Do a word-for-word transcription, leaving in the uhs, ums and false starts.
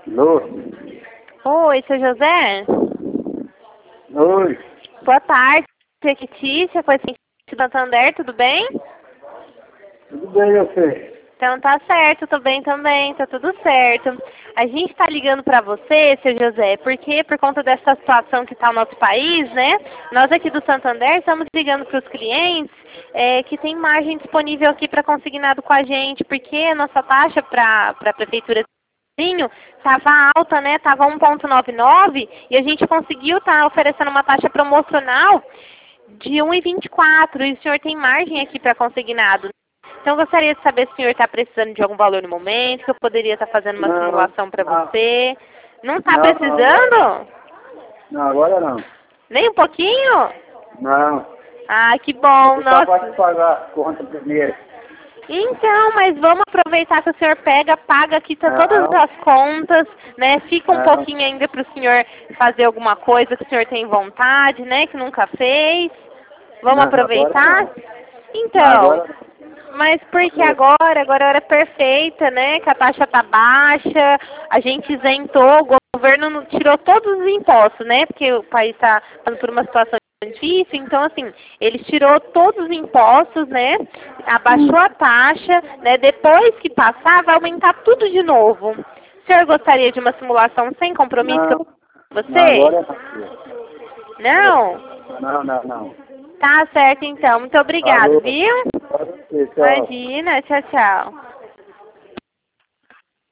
Alô? Oi, seu José? Oi. Boa tarde, aqui Tícia, foi assim do Santander, tudo bem? Tudo bem, eu sei. Então tá certo, tô bem também, tá tudo certo. A gente tá ligando pra você, seu José, porque por conta dessa situação que tá o nosso país, né? Nós aqui do Santander estamos ligando pros clientes é, que tem margem disponível aqui para consignado com a gente, porque a nossa taxa para a prefeitura estava alta, né? Tava um ponto noventa e nove e a gente conseguiu estar tá oferecendo uma taxa promocional de um e vinte e quatro e o senhor tem margem aqui para consignado. Então eu gostaria de saber se o senhor está precisando de algum valor no momento, que eu poderia estar tá fazendo uma Não, simulação para não. você. Não está Não, precisando? não, agora não. Nem um pouquinho? Não. Ah, que bom, Você só pode nossa. pagar a conta primeiro. Então, mas vamos aproveitar que o senhor pega, paga, quita todas Não, as contas, né? Fica um não. pouquinho ainda para o senhor fazer alguma coisa que o senhor tem vontade, né? Que nunca fez. Vamos Não, agora aproveitar? não. Não, Então, agora não. mas porque agora, agora é a hora perfeita, né? Que a taxa tá baixa, a gente isentou, o governo não- tirou todos os impostos, né? Porque o país está passando por uma situação difícil, então assim, eles tirou todos os impostos, né? Abaixou Hum. a taxa, né? Depois que passar, vai aumentar tudo de novo. O senhor gostaria de uma simulação sem compromisso Não, com não, você? agora não. Não? Não, não, não. Tá certo então. Muito obrigada, Falou. viu? Pode ser, tchau. Imagina, tchau, tchau.